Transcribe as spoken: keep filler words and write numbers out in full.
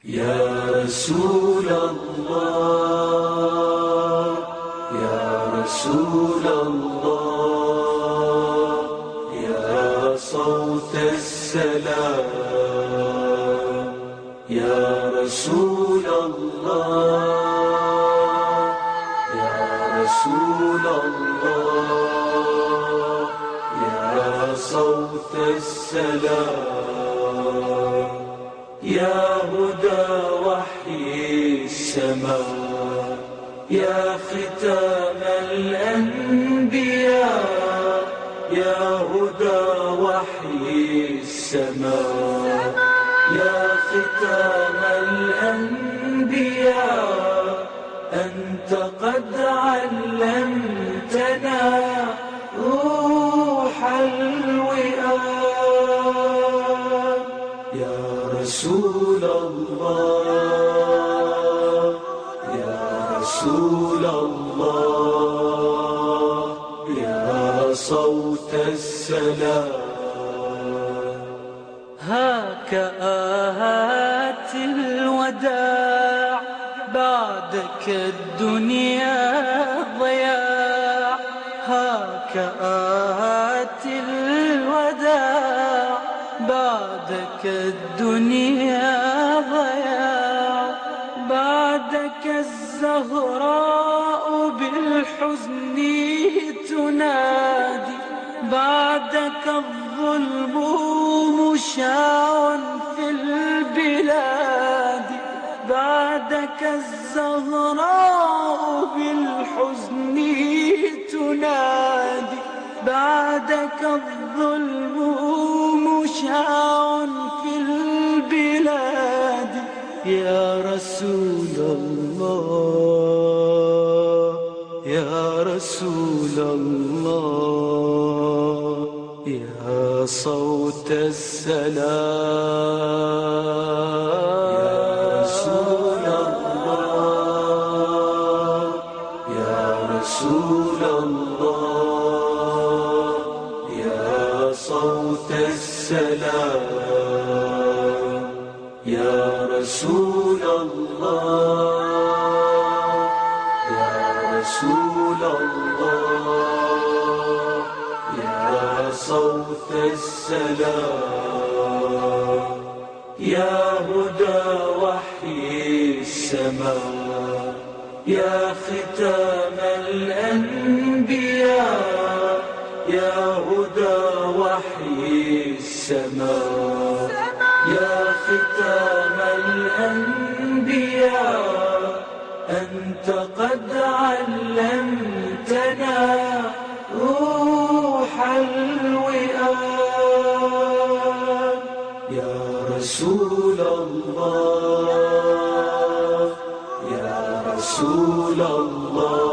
يا رسول الله يا رسول الله يا صوت السلام يا رسول الله يا رسول الله يا صوت السلام يا هدى وحي السماء يا ختام الأنبياء يا هدى وحي السماء يا ختام الأنبياء أنت قد علمتنا روح الوئام يا رسول الله يا رسول الله يا صوت السلام هاك آهات الوداع بعدك الدنيا ضياع هاك آهات الوداع بعدك الدنيا ضياع بعدك الزهراء بالحزن تنادي بعدك الظلم مشاع في البلاد بعدك الزهراء بالحزن تنادي بعدك الظلم مشاع في البلاد يا رسول الله يا رسول الله يا صوت السلام يا رسول الله يا رسول الله يا صوت السلام يا رسول الله يا رسول الله يا صوت السلام يا هدى وحي السماء يا ختام الأنبياء يا هدى وحي السماء يا ختام الأنبياء أنت قد علمتنا روح الوئام يا رسول الله يا رسول الله